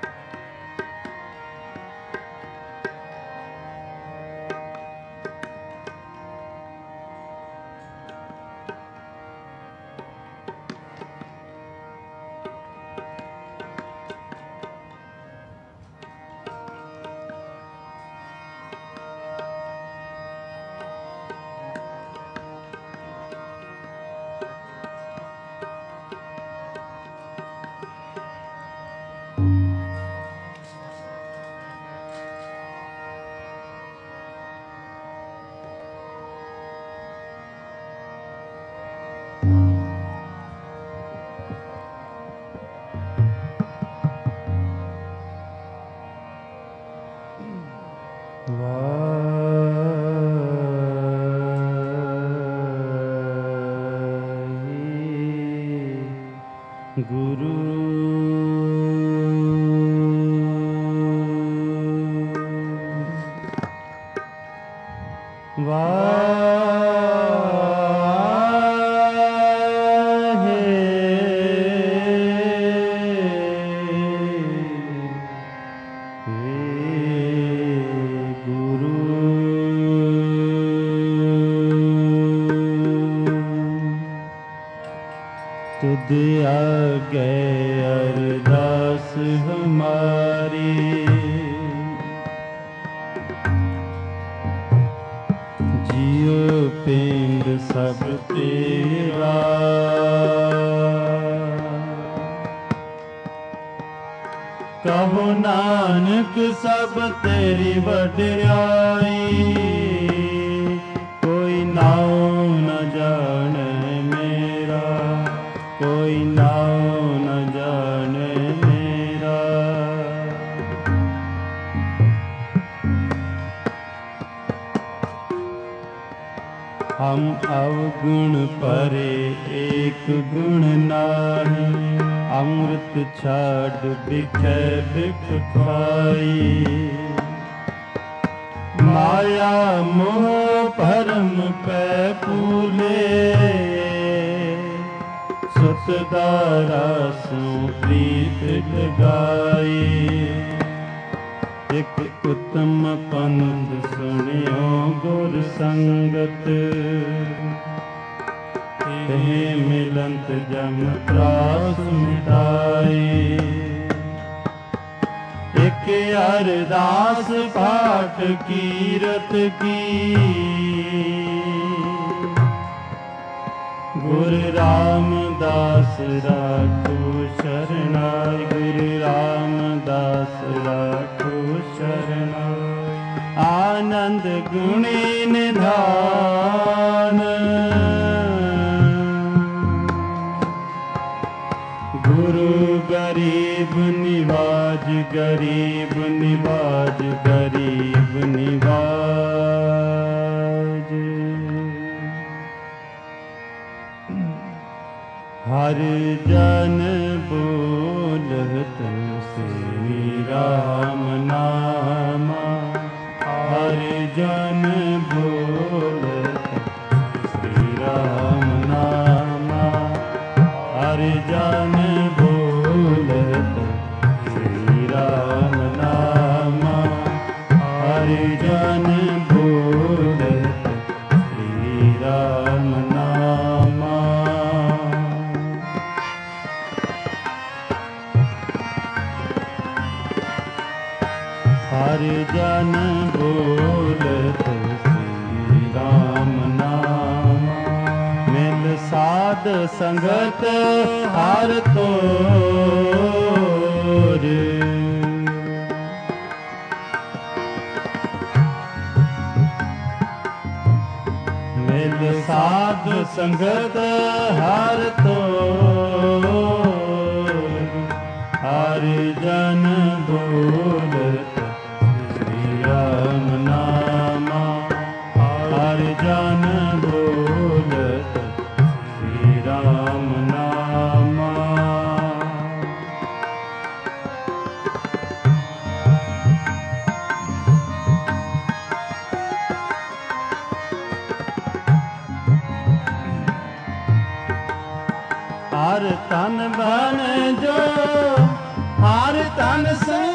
हर तन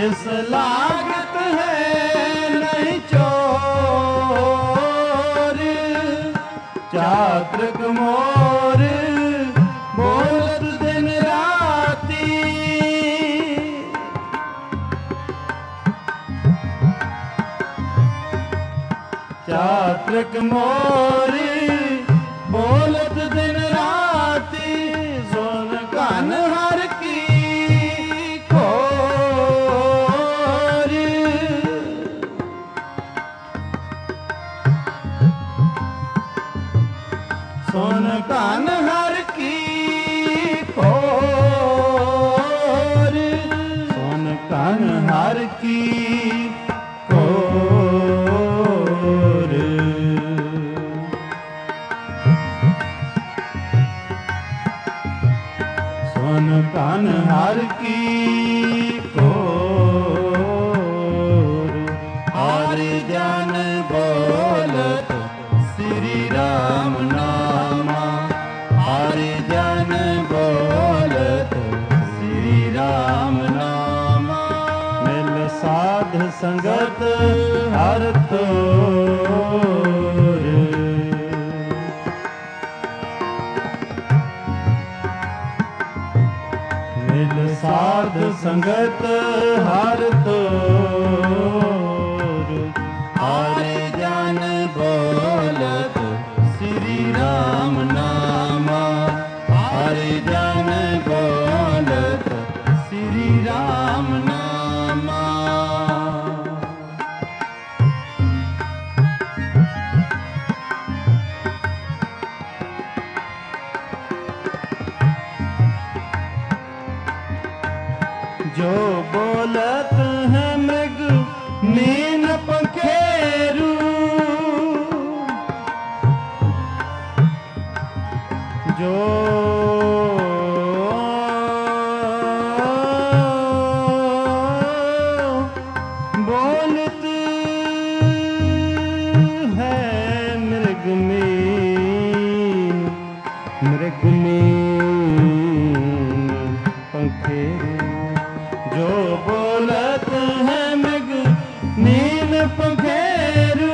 जिस लागत है नहीं चोर, चातृक मोर बोलत दिन राती। चातृक मोर बोलत दिन राती, सुन कान हर की खोर। सुन कान हर की खोर, सुन कान हर की खोर। सुन कान हर की खोर। हरि जन बोलत श्री राम नामा, हरि जन बोलत श्री राम नामा। मिल साध संगत हर तोर, मिल साध संगत हर तोर। हरि जन बोलत श्री राम नामा, हरि जन बोलत श्री राम नामा। जो बोलत है मृग मीन पंखेरू, जो बोलत है मृग मीन, मृग मीन पंखेरू। जो बोलत है मृग मीन पंखेरू,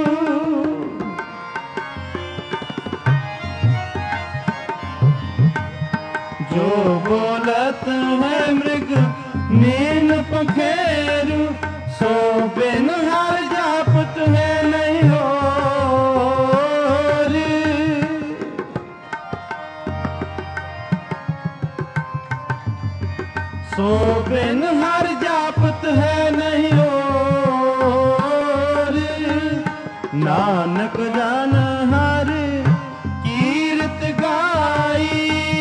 जो बोलत है मृग मीन पंखेरू। सो बिन हर जापत है नहीं होर, सो बिन हर जापत है नहीं और। नानक जन हर कीरत गाई,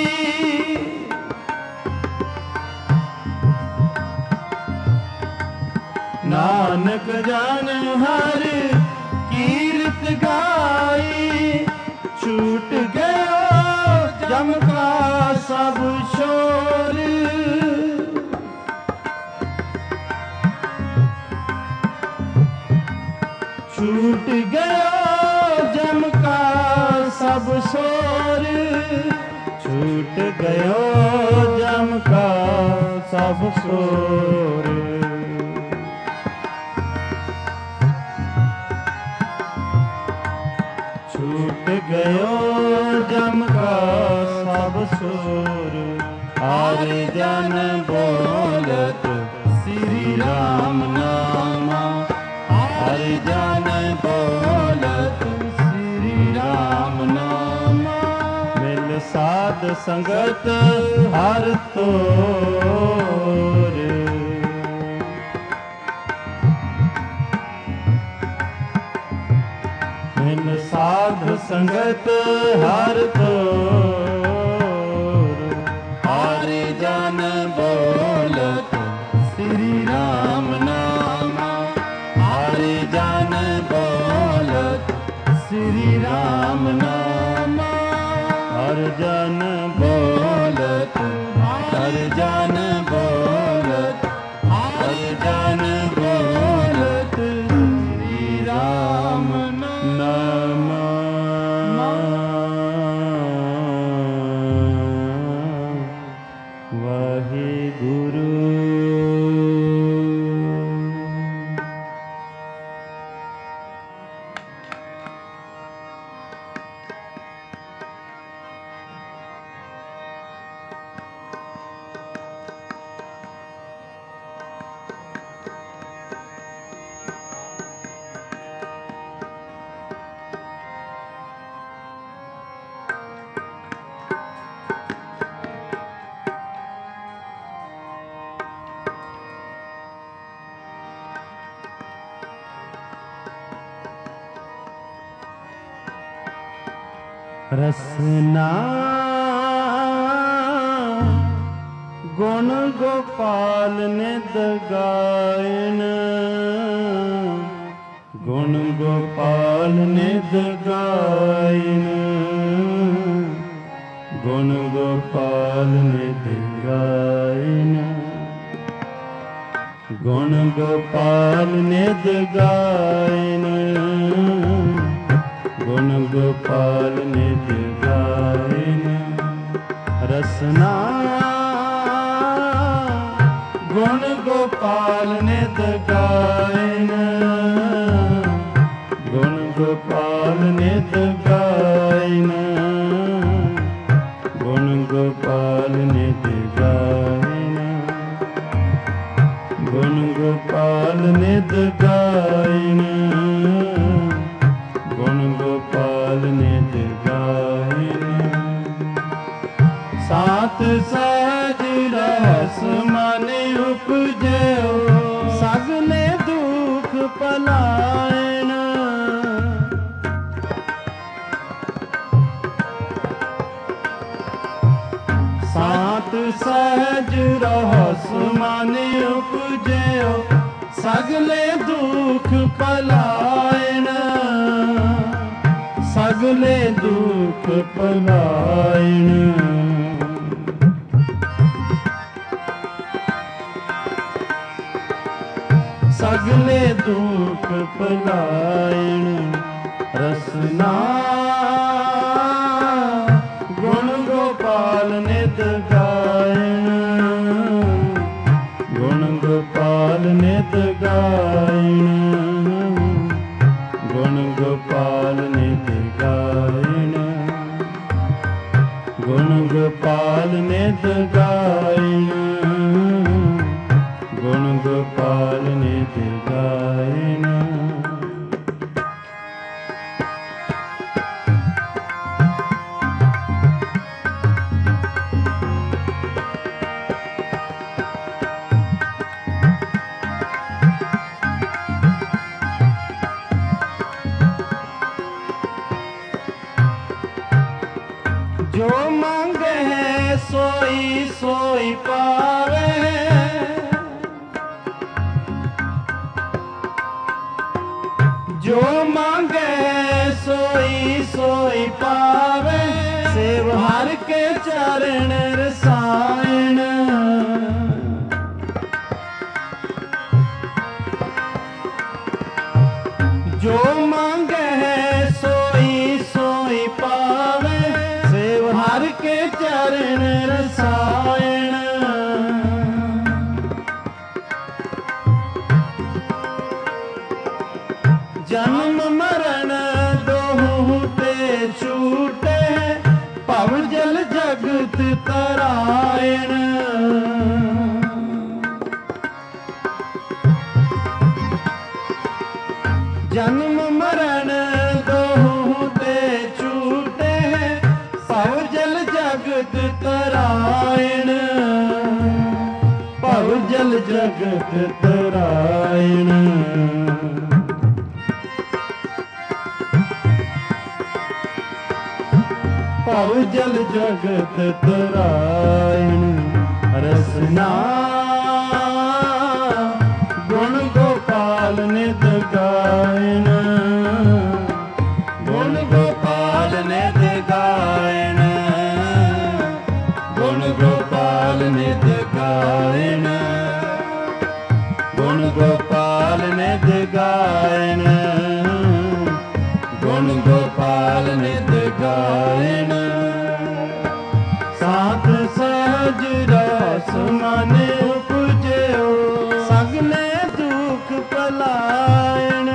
नानक जन हर कीरत गाई। छूट गयो जम का सब शोर, छूट गयो जम का सब शोर। छूट गयो जम का सब शोर। छूट गयो जम का सब शोर। हरि जन बोलत श्री राम नामा, हरि जन बोलत श्री राम नामा। मिल साध संगत हर तोर, मिल साध संगत हर तोर। हरि जन बोलत श्री राम नामा, हरि जन बोलत श्री राम नामा। हर जन बोलत, हर जन बोलत, हर जन बोलत श्री राम नामा। वाहे गुरु। रसना गुण गोपाल निध गायन, गुण गोपाल निध गायन, गुण गोपाल निध गायन, गुण गोपाल निध गायन, गुण गोपाल निध गायन। रसना गुण गोपाल निध गायन, गुण गोपाल निध गायन, गुण गोपाल निध गायन, गुण गोपाल निध गायन, गुण गोपाल निध गायन। सात सहज रस मन उपजयो, सगले दुख पलायन। सात सहज रहस मन उपजयो, सगले दुख पलायन, सगले दुख पलायन। सगले दुख पलायन। रसना गुण गोपाल निध गायन, गुण गोपाल निध गायन, गुण गोपाल निध गायन, गुण गोपाल निध गायन, गुण गोपाल निध गायन। जो मांगे है सोई सोई पावे, जो मांगे सोई सोई पावे, सेव हर के चरण रसायन। जो मांगे सोई सोई पावे, सेव हर के चरण रसायन। जन्म मरण दोहु ते छूटे, भव जल जगत तरायण। जन्म मरण दोहु ते छूटे, भव जल जगत तरायण, भव जल जगत तरायण। भव जल जगत तरायण। रसना गुण गोपाल निध गायन, गुण गोपाल निध गायन, गुण गोपाल निध गायन, गुण गोपाल निध गायन, गुण गोपाल निध गायन। सात सहज रस मन उपजयो, सगले दुख पलायन।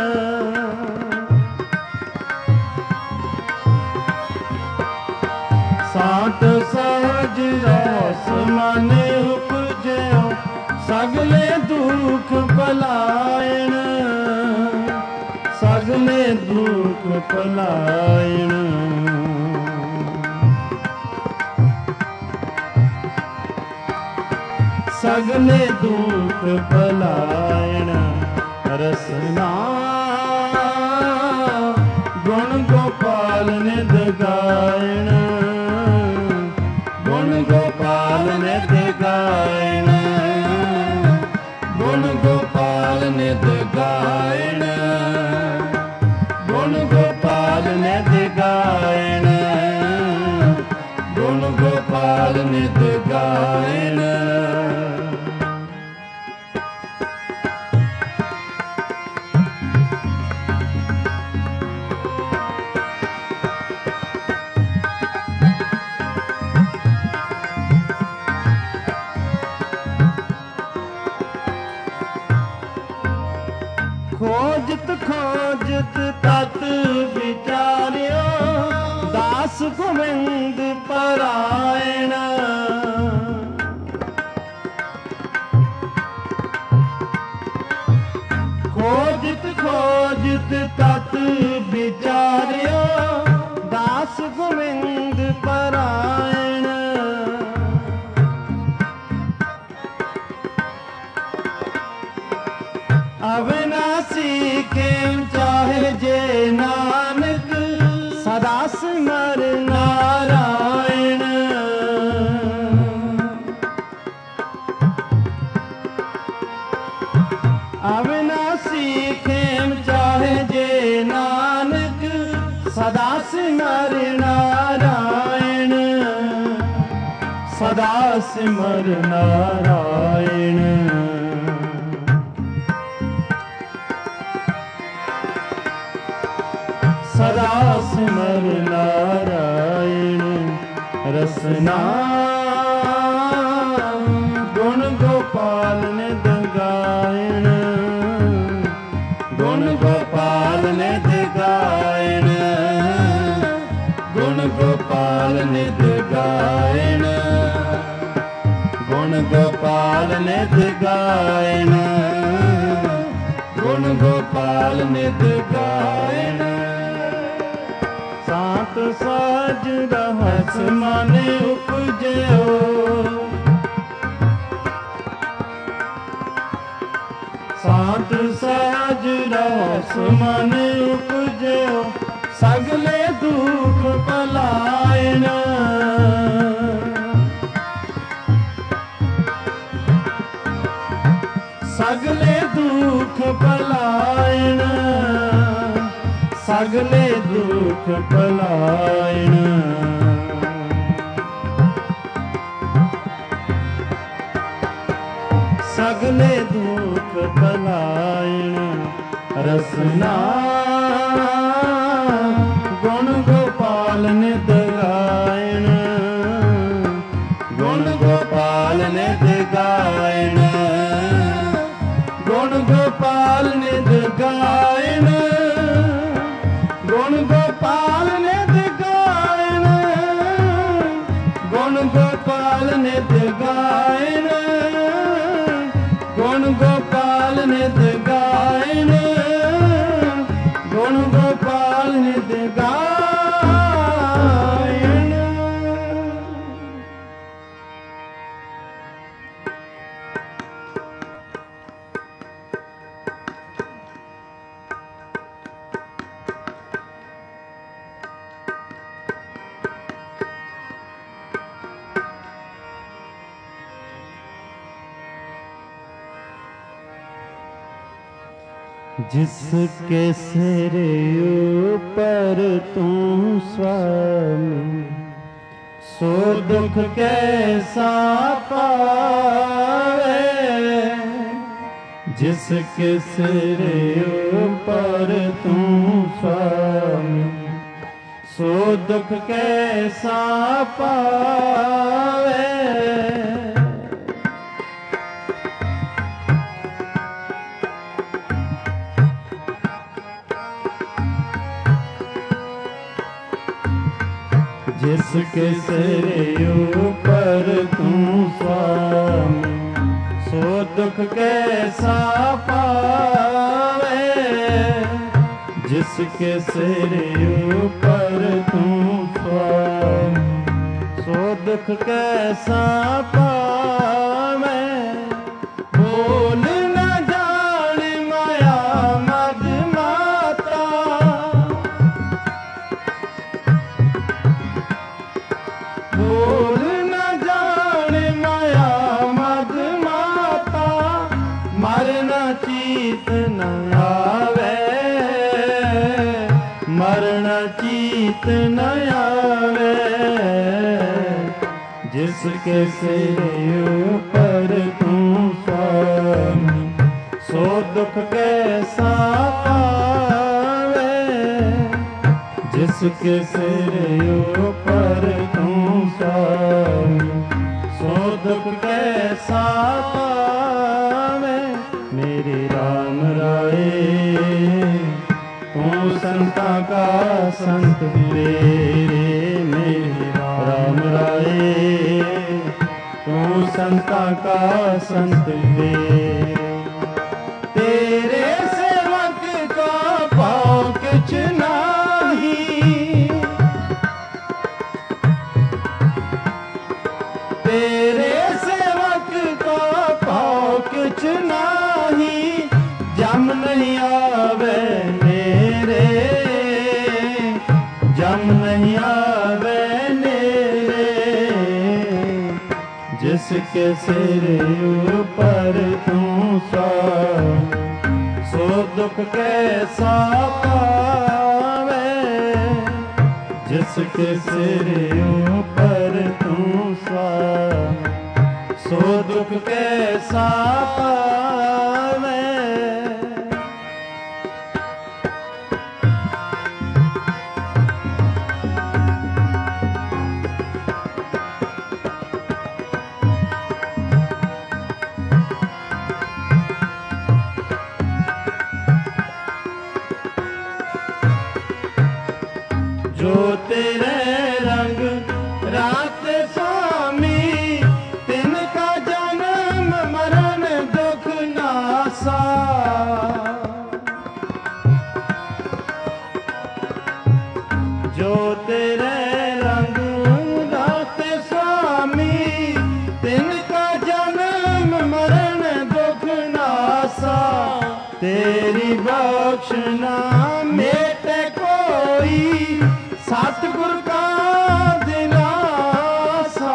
सात सहज रस मन उपजयो, सगले दुख पलायन, सगले दुख पलायन। सगले दुख पलायन। रसना गुण गोपाल निध गायन, गायण गुण गोपाल नित गायण गुण गोपाल नित गायण खोजत खोजत तत विचार्यो दास गोविंद परायण खोजत खोजत तत विचार्यो दास गोविंद परायण अविनाशी केम चाहे जे नानक सदा सिमर नारायण अविनाशी केम चाहे जे नानक सदा सिमर नारायण सदा सिमर नारायण सदा सिमर नारायण रसना गुण गोपाल नित गायण गुण गोपाल नित गायण गुण गोपाल नित गायण गुण गोपाल नित गायण गुण गोपाल नित गायण सात साज रहस माने उपजयो सात साज रहस माने उपजयो सगले दुख पलायन सगले दुख पलायन सगले दुख पलायन सगले दुख पलायन रसना गुण गोपाल नित गायण गुण गोपाल नित गायण गुण गोपाल नित गायण गुण गोपाल नित गायण गुण गोपाल नित गायण गुण गोपाल नित गायण गुण गोपाल नित गायण जिसके सिर ऊपर तू स्वामी सो दुख कैसा पावे जिसके सिर ऊपर तू स्वामी सो दुख कैसा पावे जिसके सिर ऊपर तू स्वामी सो दुख कैसा पावे जिसके सिर ऊपर तू स्वामी सो दुख कैसा पावे बोल न जान माया मद माता बोल न जान माया मद माता मरना चीत न मीत न आवे, जिसके सिर ऊपर तू स्वामी, सो दुख कैसा पावे, जिसके सिर ऊपर तू स्वामी, सो दुख कैसा पावे। मेरे राम राय तू संता का संत मेरे, मेरे राम राय तू संता का संत मेरे। तेरे सेवक का पाँव किछ नाही, तेरे सेवक का पाँव किछ नाही, जम नहीं आवे मेरे, जम नहीं आवे मेरे, जिसके सिर ऊपर तू स्वामी, सो दुख कैसा पावे, जिसके सिर ऊपर तू स्वामी, सो दुख कैसा पावे। जो तेरे रंग रात स्वामी, तिनका जन्म मरण दुख नासा, जो तेरे रंग रात स्वामी, तिनका जन्म मरण दुख नासा, तेरी बख्शना मेटे कोई, सतगुर का दिलासा,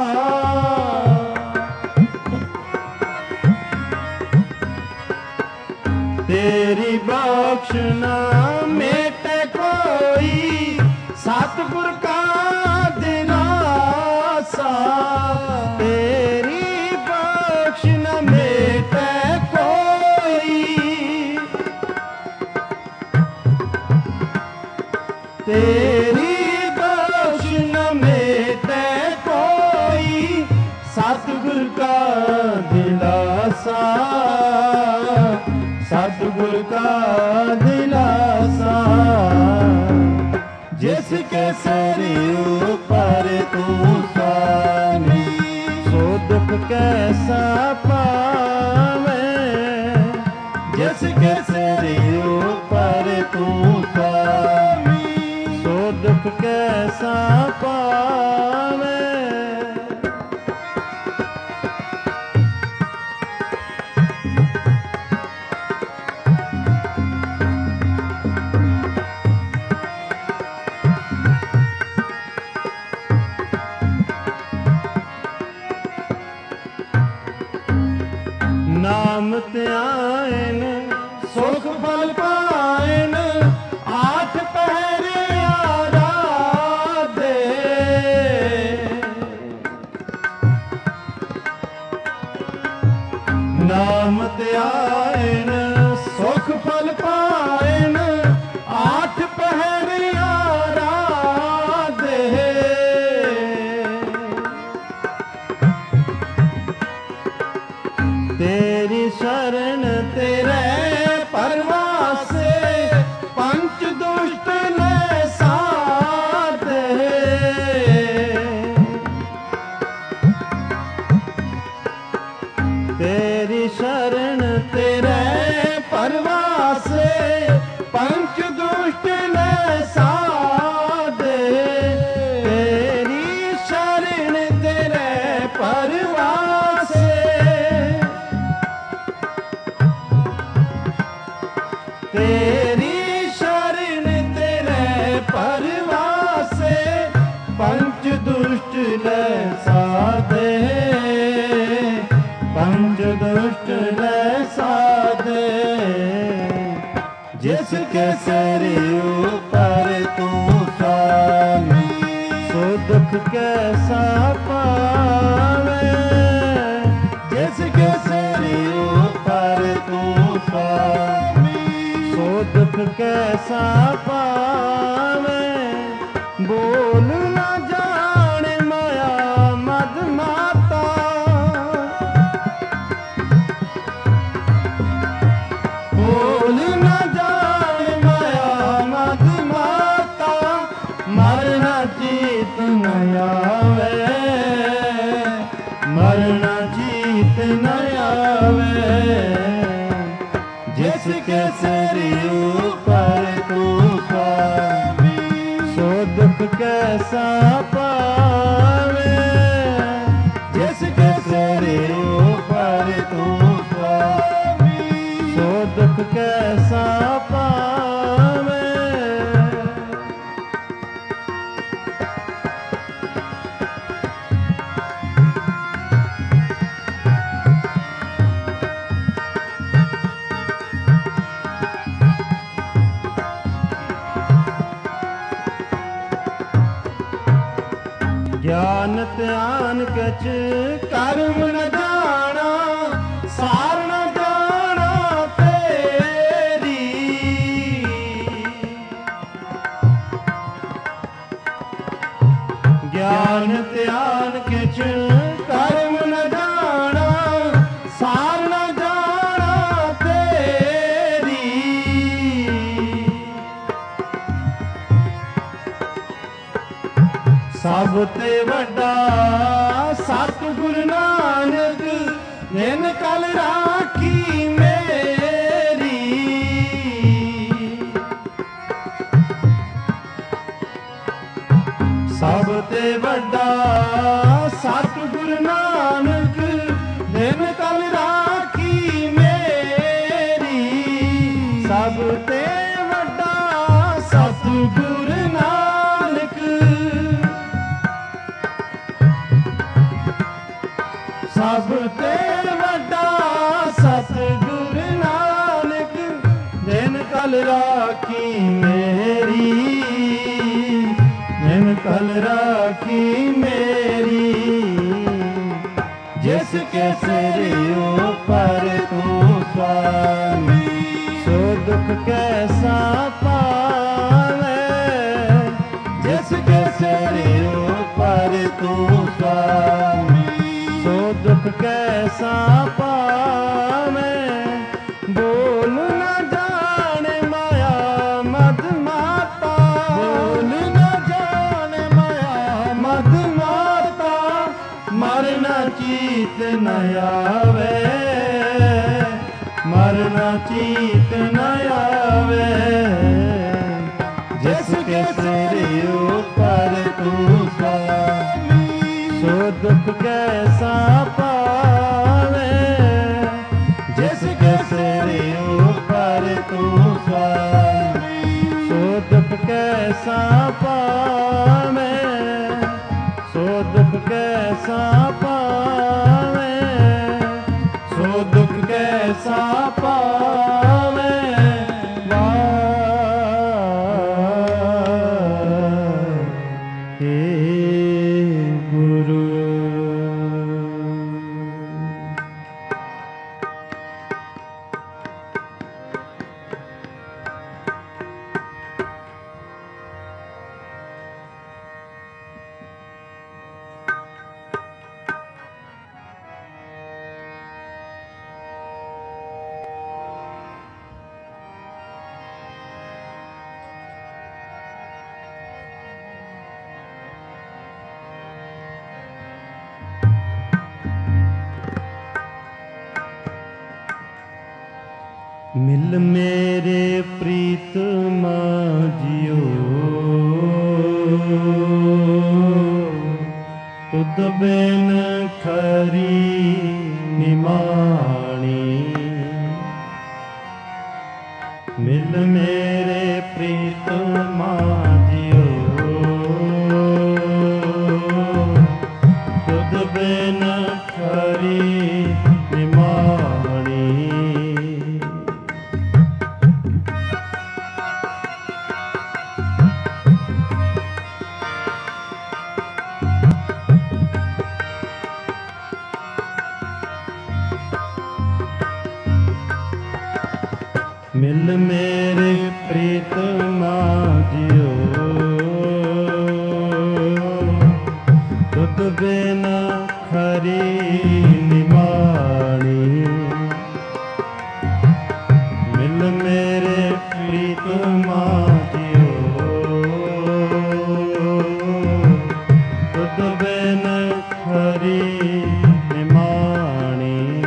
तेरी बख्शना मेटे कोई, सतगुर का दिलासा, तेरी बख्शना मेटे कोई, तेरी सतगुर का दिलासा, सतगुर का दिलासा, जिसके सिर ऊपर तू स्वामी, सो दुख कैसा पावे, जिसके सिर ऊपर तू स्वामी, सो दुख कैसा पावे। नाम त्यायन सुख फल पायन, आठ पहर आराधे, नाम त्यायन सुख फल पायन, आठ पहर आराधे, तेरी शरण तेरे परवासे, पंच दुष्ट ने साथ, तेरी शरण तेरे परवासे, पंच दुष्ट ने साथ, तेरी शरण तेरे परवासे, तेरी शरण तेरे परवासे, पंच दुष्ट ने साधे, पंच दुष्ट ने साधे, जिसके सिर ऊपर तू स्वामी, सो दुख कैसा पावे, जिसके सिर ऊपर तू स्वामी, सो दुख कैसा पावे। बोल न जाने माया मद माता, बोल न जाने माया मद माता, मरना जीत न आवे, मरना जीत न आवे, जिसके सिर ऊपर तू स्वामी, सो दुख कैसा पावे, जिसके सिर ऊपर तू स्वामी, सो दुख कैसा पावे। ज्ञान ध्यान कछ कर्म न जाना, सार न जाना तेरी, ज्ञान ध्यान किछ कर्म न जाना, सार न जाना तेरी, सब ते वड्डा सतगुरु नानक, जिन कल राखी मेरी, सब ते वड्डा सतगुरु नानक, जिन कल राखी मेरी, सब ते वड्डा सतगुरु नानक, सब ते वड्डा सतगुरु नानक, जिन कल राखी मेरी, जिन कल राखी मेरी, जिसके सिर ऊपर तू स्वामी, सो दुख कैसा पावे, जिसके सिर ऊपर तू स्वामी, सो दुख कैसा पावे। बोल न जाने माया मद माता, बोल न जाने माया मद माता, मरना चीत न आवे, मरना चीत न आवे, जिसके सिर ऊपर तू स्वामी, सो दुख कैसा पावे, जिसके सिर ऊपर तू स्वामी, सो दुख कैसा पावे, सो दुख कैसा पावे, सो दुख कैसा पावे। हे गुरु मिल मेरे प्रीतमा जियो, तुद बिन खरी निमाणी। मिल मेरे प्रीतमा जियो, तुद बिन खरी निमाणी। ਮਿਲ ਮੇਰੇ ਪ੍ਰੀਤਮਾ ਜਿਓ ਤੁਧ ਬਿਨ ਖਰੀ ਨਿਮਾਣੀ ਮਿਲ ਮੇਰੇ ਪ੍ਰੀਤਮਾ ਜਿਓ ਤੁਧ ਬਿਨ ਖਰੀ ਨਿਮਾਣੀ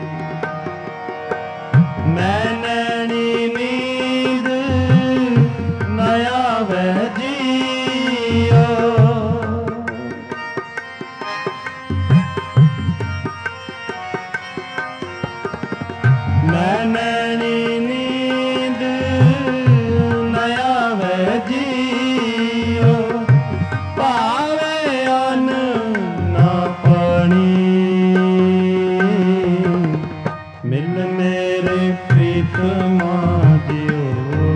ਮੈਂ ਨੈਣੀ ਨੀਂਦ ਨ ਆਵੈ ਜੀਓ ਮੈਂ ਨੈਣੀ ਨੀਂਦ ਨ ਆਵੈ ਜੀਓ ਭਾਵੇਂ ਅੰਨ ਨਾ ਪਾਣੀ ਮਿਲ ਮੇਰੇ ਪ੍ਰੀਤਮਾ ਜਿਓ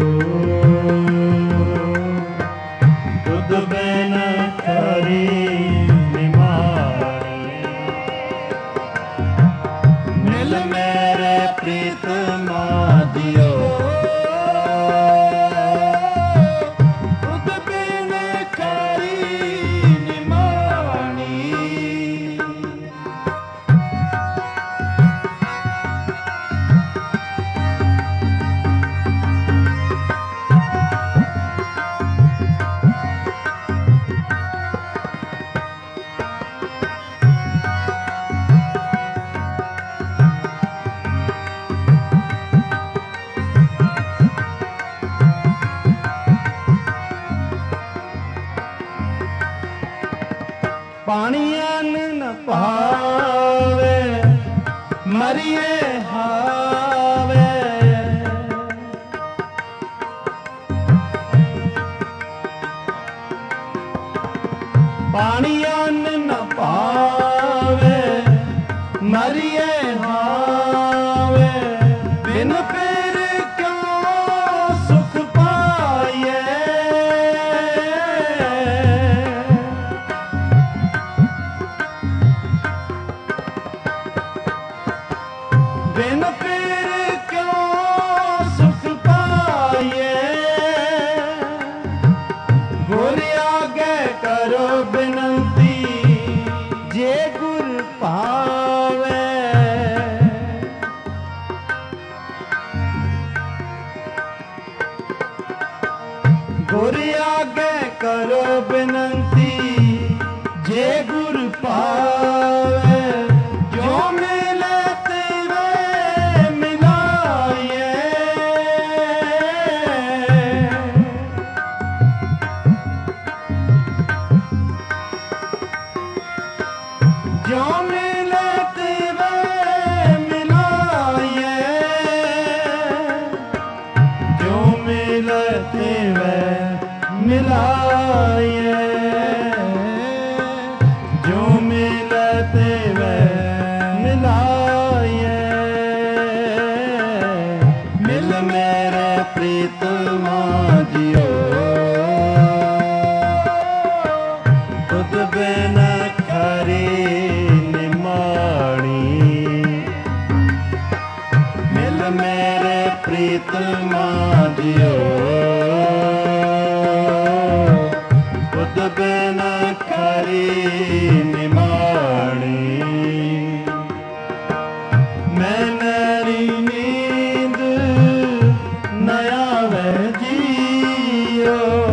ਤੁਧ ਬਿਨ ਖਰੀ ਨਿਮਾਣੀ ਮਿਲ ਮੇਰੇ ਪ੍ਰੀਤਮਾ ਜਿਓ ਤੁਧ ਬਿਨ ਖਰੀ ਨਿਮਾਣੀ ਪਾਣੀ ਅੰਨ ਨ ਪਾਵੇ ਮਰੀਏ ਹਾਵੇ ਪਾਣੀ ਅੰਨ ਨ ਪਾਵੇ ਮਰੀਏ ਹਾਵੇ ਬਿਨ ਪੀਰ ਕਿਉ ਸੁਖ ਪਾਈਏ ਬਿਨ ਪੀਰ ਕਿਉ ਸੁਖ ਪਾਈਏ ਗੁਰ ਆਗੇ ਕਰੋ ਬਿਨੰਤੀ ਜੇ ਗੁਰ ਪਾਵੇ ਗੁਰ ਆਗੇ ਕਰੋ ਬਿਨੰਤੀ ਜੇ ਗੁਰ ਪਾਵੇ ਜੋ ਮਿਲੇ ਤੇਰੇ ਮਿਲਾਈਏ ਜੋ ਮਿਲੇ ਤੇਰੇ ਮਿਲਾਈਏ ਜੋ ਮਿਲੇ ਤੇਰੇ ਮਿਲਾਈਏ ਜੋ ਮਿਲੇ ਤੇਰੇ ਮਿਲਾਈਏ ਮਿਲ ਮੇਰੇ ਪ੍ਰੀਤਮਾ ਜਿਓ ਤੁਧ ਬਿਨ ਖਰੀ ਨਿਮਾਣੀ ਮਿਲ ਮੇਰੇ ਪ੍ਰੀਤਮਾ ਜਿਓ ਤੁਧ ਬਿਨ ਖਰੀ ਨਿਮਾਣੀ ਮੈਂ ਨੈਣੀ ਨੀਂਦ ਨ ਆਵੈ ਜੀਓ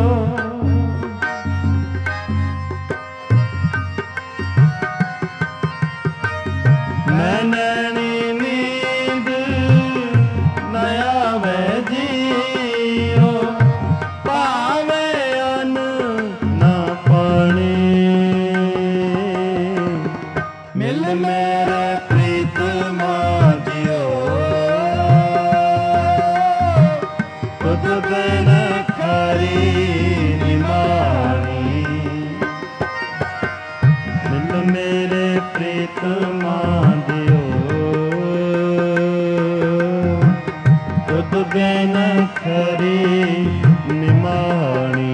ਮੈਂ ਨੈਣੀ ਨੀਂਦ ਨ ਆਵੈ ਜੀਓ ਭਾਵੇਂ ਅੰਨ ਨਾ ਪਾਣੀ ਮਿਲ ਮੇਰੇ ਪ੍ਰੀਤਮਾ ਜਿਓ ਤੁਧ ਬਿਨ ਖਰੀ ਨਿਮਾਣੀ ਮਿਲ ਮੇਰੇ ਪ੍ਰੀਤਮਾ ਜਿਓ ਤੁਧ ਬਿਨ ਖਰੀ ਨਿਮਾਣੀ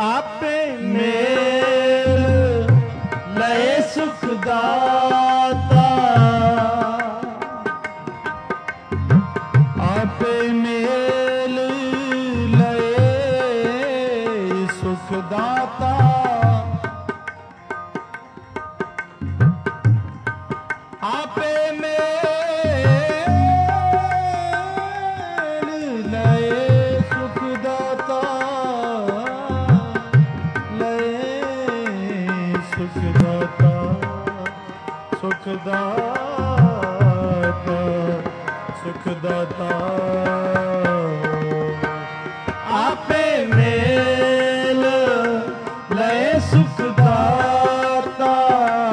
आपे मेल लय सुख दाता आपे मेल लय सुख दाता आपे मेल लय सुख दाता सुखदाता सुखदाता सुखदाता आपे मेल लय सुखदाता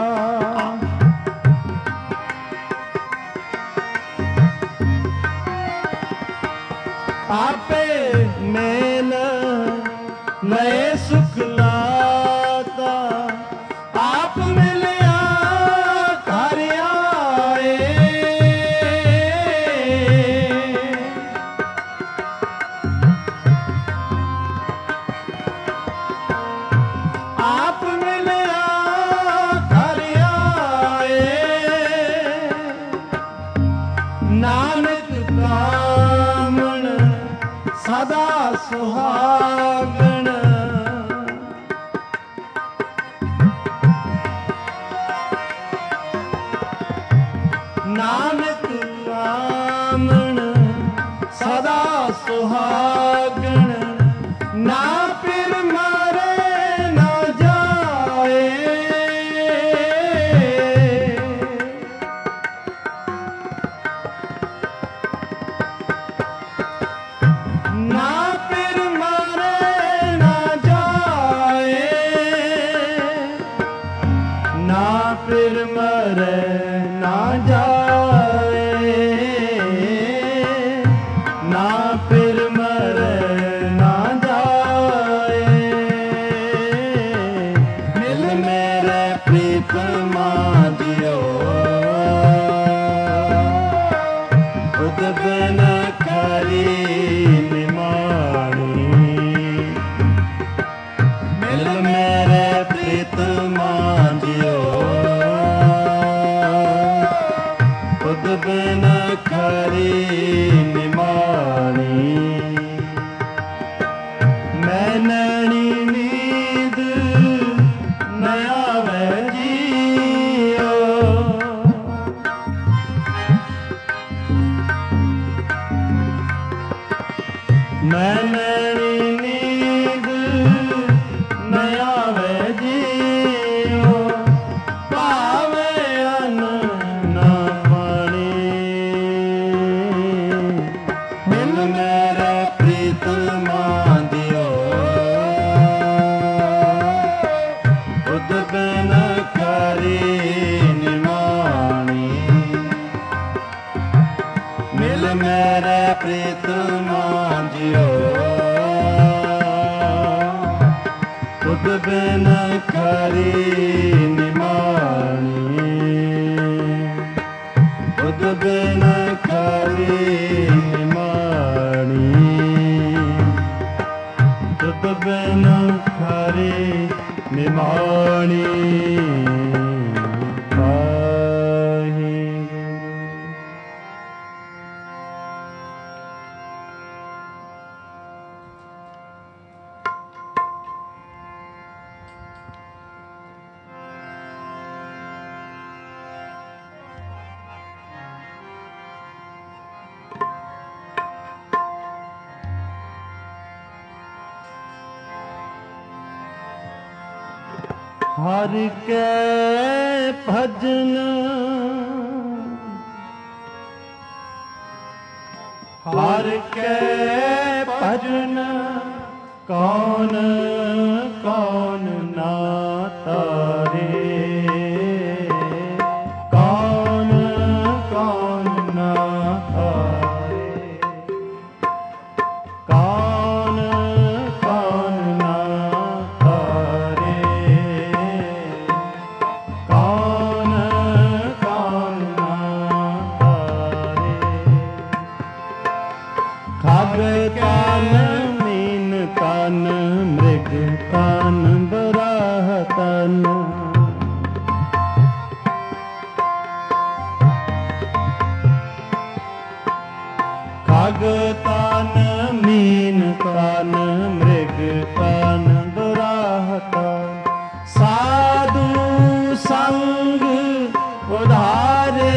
आपे मेल लय सुखदाता आप मिलिया घर आए आप मिलिया घर आए नानक कामन सदा सुहागन नानक कामन सदा सुहागन ना फिर मारे ना जाए ना फिर मारे ना जाए ना फिर मरे ना जाए ना फिर मरे ना जाए मिल मेरे प्रीतमा दियो खुद बिन खरी निमाणी मिल मेरे प्रीतमा दियो खुद बिन खरी निमाणी मैं नैनी नींद न आवे जियो मैं नैनी नींद न आवे जियो पावे अन न मिल मेरे प्रीतमा दियो खुद बिन खरी निमाणी मिल मेरे प्रीतमा दियो खुद बिन खरी निमाणी खुद बिन खरी निमाणी खुद बिन खरी निमाणी हर के भजन हर के भजन कौन कौन ना तारे कौन कौन ना तारे कौन कौन ना तारे कौन कौन ना तारे खग कान मीन कान मृग तन बराह तन। खग तन मीन तन मृग तन बराह तन। साधु संग उधारे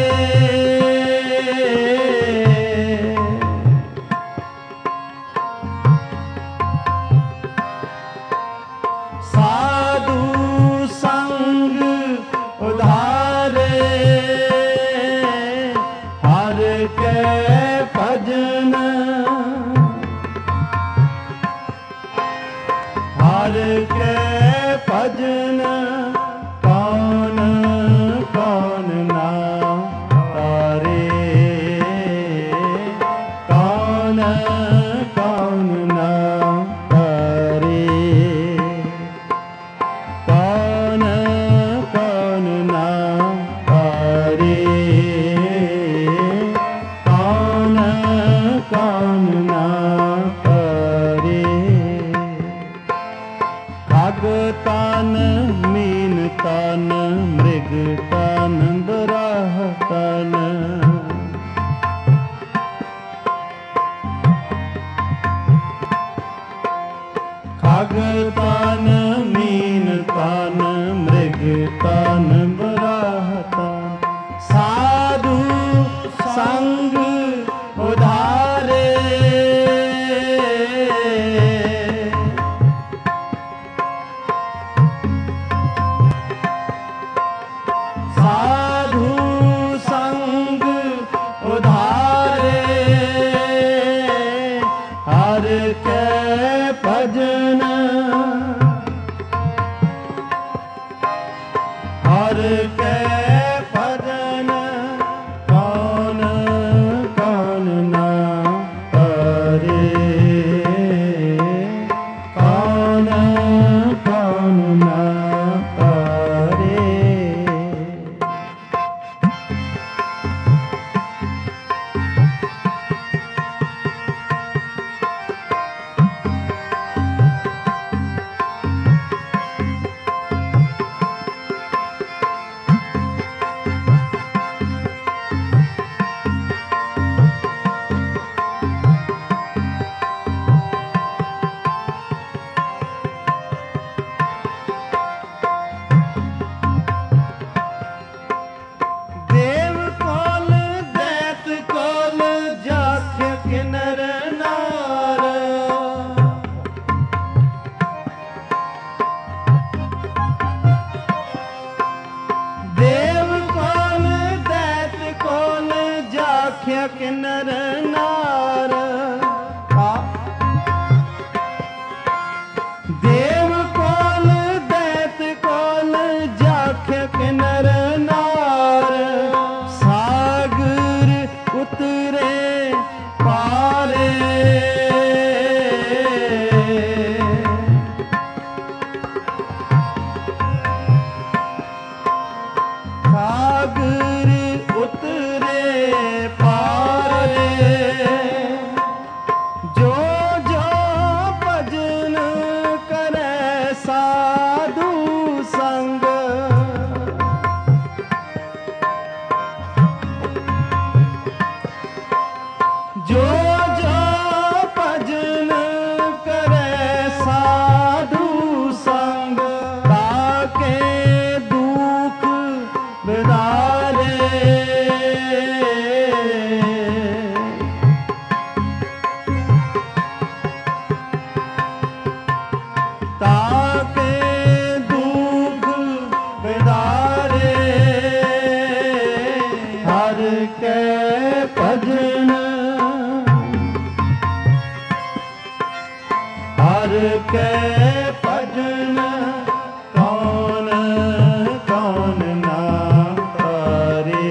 साधु संग उधारे हर के भजन हर के भजन कौन कौन ना तारे कौन कौन ना तारे कौन कौन ना तारे कौन कौन ना तारे। खग तन मीन तन मृग तन बराह तन। खग तन मीन तन मृग तन बराह तन। साधु संग उधारे साधु संग उधारे हर के भजन हर के भजन कौन कौन ना तारे कौन कौन ना तारे। देव कोल दैत कोल जाख्य किन्नर नार। देव कोल दैत कोल जाख्य किन्नर नार। देव कोल दैत कोल जाख्य किन्नर नार। सागर उतरे पारे सागर उतरे पारे जो जो भजन करे साधु संग। जो जो भजन करे साधु संग ताके दुख बिदारे ताके दुख बिदारे हर के भजन हर के भजन कौन कौन ना तारे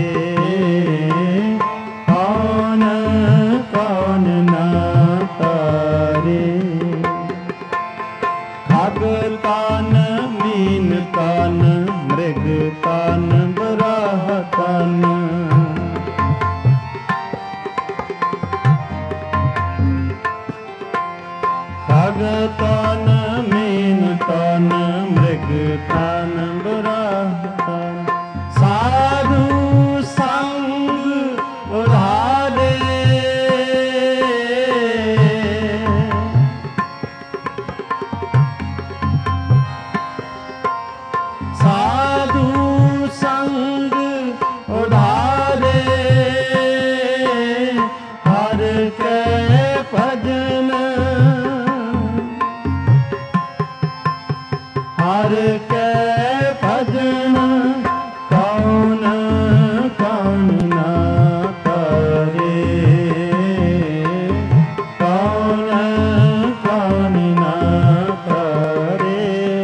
कौन कौन ना तारे। खग तन मीन तन मृग तन बराह तन। खग तन ਹਰ ਕੈ ਭਜਨ ਕੌਣ ਕੌਣ ਨਾ ਕਰੇ, ਕੌਣ ਕੌਣ ਨਾ ਕਰੇ।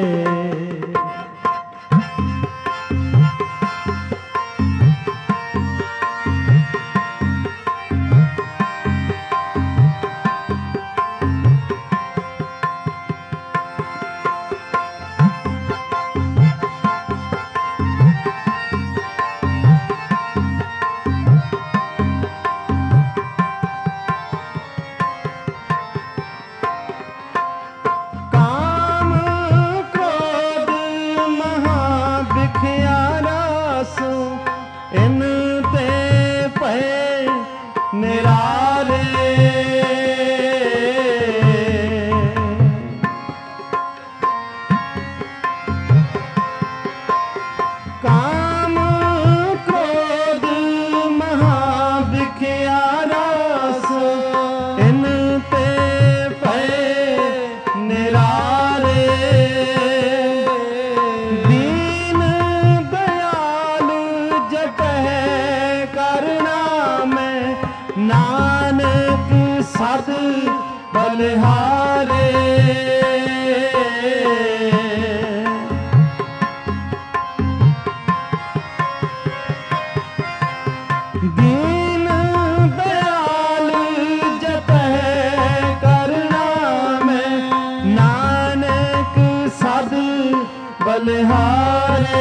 ਇਨ ਤੇ ਭਏ ਨਿਰਾਰੇ, ਕਾਮ ਕ੍ਰੋਧ ਮਹਾ ਵਿਖਿਆ ਰਸ, ਇਨ ਤੇ ਭਏ ਨਿਰਾਰੇ। ਨਾਨਕ ਸਦ ਬਲਿਹਾਰੇ, ਦੀਨ ਦਇਆਲ ਜਪੈ ਕਰਨਾ ਮੈਂ, ਨਾਨਕ ਸਦ ਬਲਿਹਾਰੇ।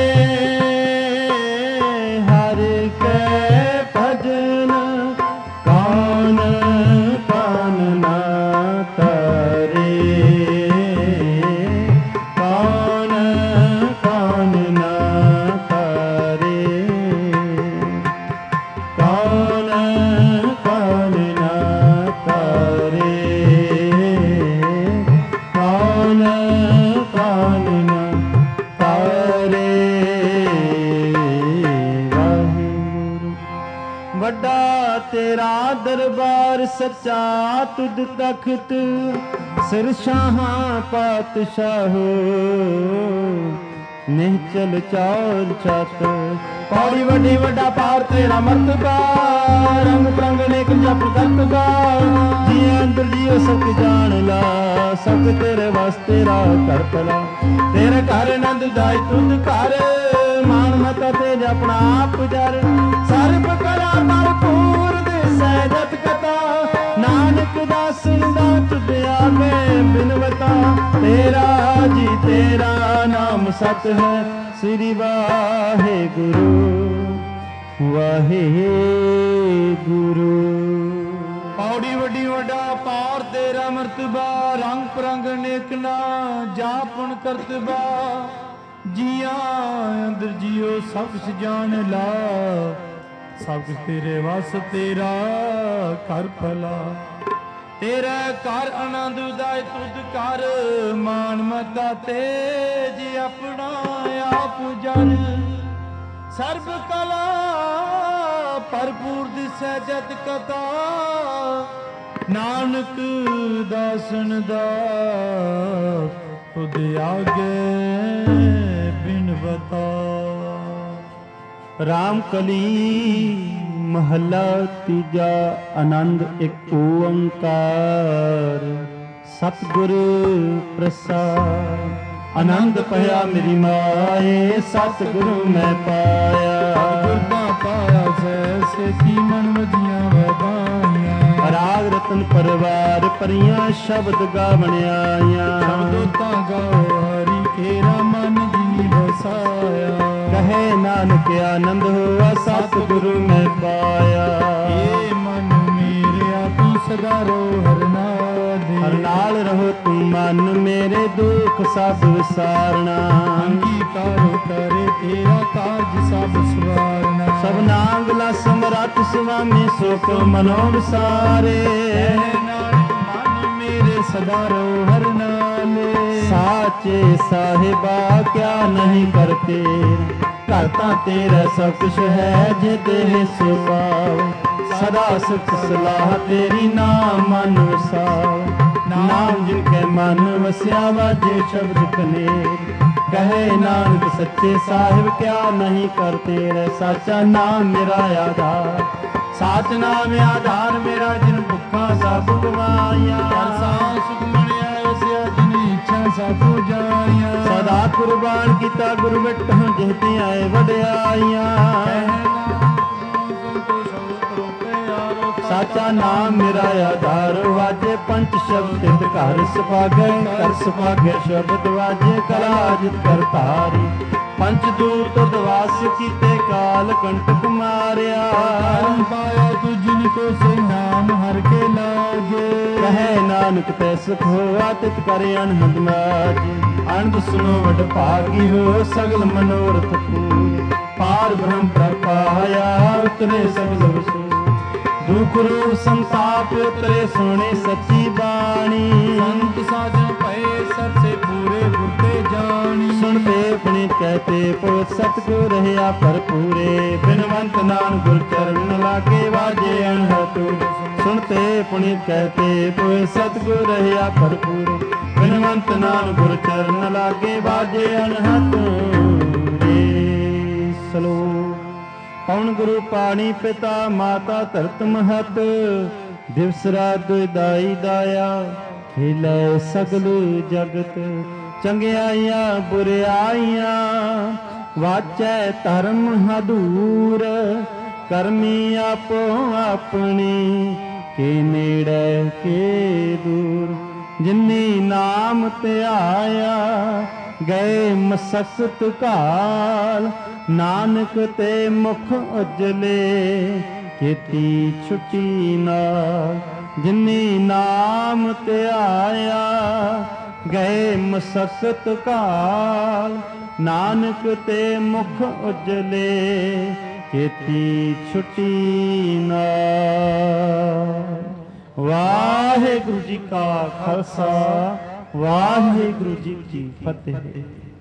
ਹਰ ਕੈ ਭਜਨ ਕੌਣ ਕੌਣ ਨਾ ਕਰੇ, ਕੌਣ ਕੌਣ ਨਾ ਕਰੇ, ਕੌਣ ਕੌਣ ਨਾ ਕਰੇ, ਕੌਣ ਕੌਣ ਨਾ ਕਰੇ। ਵਾਹਿਗੁਰੂ ਵੱਡਾ ਤੇਰਾ ਦਰਬਾਰ ਸੱਚਾ ਤੁਧ ਤਖਤ, ਸਿਰ ਸ਼ਾਹਾਂ ਪਾਤਸ਼ਾਹ ਨਿਹਚਲ ਚਾਰ ਛਤ। ਪੌੜੀ ਵੱਡੀ ਵੱਡਾ ਪਾਰ ਤੇਰਾ ਮਰਤਬਾ, ਰੰਗ ਪ੍ਰੰਗ ਨੇਕ ਜਪ ਕਰਤਬਾ। ਜੀ ਅੰਦਰ ਜੀਓ ਸਭ ਜਾਣ ਲਾ, ਸਭ ਤੇਰੇ ਵਾਸਤੇ ਰਾਹ ਕਰ ਭਲਾ। ਤੇਰੇ ਘਰ ਆਨੰਦ ਦਾਇ ਤੁਧ ਘਰ, ਮਾਨ ਮਤਾ ਤੇਜ ਆਪਣਾ ਆਪ ਜਰ। ਸਰਬ ਕਲਾ ਭਰਪੂਰ ਦਿਸੈ ਜਤ ਕਥਾ, ਨਾਨਕ ਦਾਸਨ ਦਾ ਤੁਧ ਆਗੇ ਬਿਨਵਤਾ। ਤੇਰਾ ਜੀ ਤੇਰਾ ਨਾਮ ਸਤ ਹੈ, ਸ੍ਰੀ ਵਾਹਿਗੁਰੂ ਵਾਹਿਗੁਰੂ। ਪੌੜੀ ਵੱਡੀ ਵੱਡਾ ਪਾਰ ਤੇਰਾ ਮਰਤਬਾ, ਰੰਗ ਪ੍ਰੰਗ ਨੇਕਨਾ ਜਾਪਣ ਕਰਤਬਾ। ਜੀਆਂ ਅੰਦਰ ਜੀਓ ਸਭ ਕੁਛ ਜਾਣ ਲਾ, ਸਭ ਕੁਛ ਤੇਰੇ ਵਸ ਤੇਰਾ ਕਰ ਭਲਾ। ਤੇਰਾ ਘਰ ਆਨੰਦ ਉਦਾਇ ਤੁਧ ਕਰ, ਮਾਨ ਮਤਾ ਤੇਜ ਆਪਣਾ ਆਪ ਜਨ। ਸਰਬ ਕਲਾ ਭਰਪੂਰ ਦਿਸੈ ਜਤ ਕਥਾ, ਨਾਨਕ ਦਾਸਨ ਦਾ ਤੁਧ ਆਗੇ ਬਿਨਵਤਾ। ਰਾਮ ਕਲੀ ਮਹੱਲਾ ਤੀਜਾ। ਆਨੰਦ ਇੱਕ ਓੰਕਾਰ ਸਤਿਗੁਰ ਪ੍ਰਸਾਦ। ਆਨੰਦ ਭਇਆ ਮੇਰੀ ਮਾਏ, ਸਤਿਗੁਰੂ ਮੈਂ ਪਾਇਆ। ਗੁਰਦਾ ਪਾਇਆ ਜੈਸੇ ਕੀ ਮਨ ਵਧੀਆਂ ਵਧਾਈਆਂ। ਰਾਗ ਰਤਨ ਪਰਵਾਰ ਪਰੀਆਂ ਸ਼ਬਦ ਗਾਵਣ ਆਈਆਂ। ਸ਼ਬਦੋਤਾ ਗਾਓ ਹਰੀ ਕੇਰਾ ਮਨ ਜੀ ਵਸਾਇਆ। ਕਹੇ ਨਾਨਕ ਆਨੰਦ ਹੋਆ ਸਤਿਗੁਰੂ ਮੈਂ ਪਾਇਆ। ਏ ਮਨ ਮੇਰਿਆ ਤੂੰ ਸਦਾ ਰੋ ਹਰ ਨਾਲ, ਹਰ ਨਾਲ ਰਹੋ ਤੂੰ ਮਨ ਮੇਰੇ ਦੁੱਖ ਸਭ ਵਿਸਾਰਨਾ। ਅੰਗੀਕਾਰ ਕਰੇ ਤੇਰਾ ਕਾਜ ਸਭ ਸਵਾਰਨਾ। ਸਭ ਨਾਮ ਵਿਲਾ ਸਮਰੱਥ ਸੁਆਮੀ ਸੁਖ ਮਨੋ ਵਿਸਾਰੇ। ਨਾਨਕ ਮਨ ਮੇਰੇ ਸਦਾ ਰੋ ਹਰ ਨਾਲੇ। ਸਾਚੇ ਸਾਹਿਬਾ ਕਿਆ ਨਹੀਂ ਕਰਤੇ, ਘਰ ਤਾਂ ਤੇਰਾ ਸਭ ਕੁਛ ਹੈ ਜੇ ਦੇਹ ਸੋ ਪਾਵ। ਸਦਾ ਸੁਖ ਸਲਾਹ ਤੇਰੀ ਨਾਮ ਮਨ ਵਸਾਵ। ਨਾਮ ਜਿਨ ਕੇ ਮਨ ਵਸਿਆ ਵਾਜੇ ਸ਼ਬਦ ਕਨੇ। कहे नानक सच्चे साहिब क्या नहीं करते रे साचा नाम मेरा आधार साच नाम आधार मेरा जिन भुखा सब गवाया सुखमणिया वसिया जिनी इच्छा सब जानिया सदा कुर्बान किता गुरु बिठो जहते आए वड्याइयां साचा नाम मेरा आधार वाजे पंच शब्द तित घर सुभागे कर सुभागे शब्द वाजे कला जित कर तारी पंच दूत दवास कीते काल कंटक मारिया पाया तू जिनको से नाम हर के लागे कहे नानक तै सुख होआ तित करे अनहद माज अनंद सुनो वड भागी हो सगल मनोरथ पूरे पार ब्रह्म प्रपाया उतरे सगल वसु दुख रूप संताप उतरे सोने सच्ची बाणी संत साधन भये सर से पूरे गुरते जानी सुनते अपने कहते पवित सतगुर रहिया भरपूरे बिनवंत नान गुर चरण लागे वाजे अनहद सुनते अपने कहते पवित सतगुर रहिया भरपूरे बिनवंत नान गुर चरण लागे वाजे अनहद सलोक पवन गुरु पाणी पिता माता धरत महत दिवस रात दाई दाया खेलै सगल जगत चंगियाइयां बुरियाइयां वाचै धर्म हदूर करमी आपो अपनी के नेड़े के दूर जिन्नी नाम ते आया गए मसकत काल नानक ते मुख उजले खेती छुट्टी नाल जिन्नी नाम ते आया गए मसकत काल नानक ते मुख उजले खेती छुट्टी नाल वाहिगुरु जी का खालसा वाहिगुरु जी की फतेह।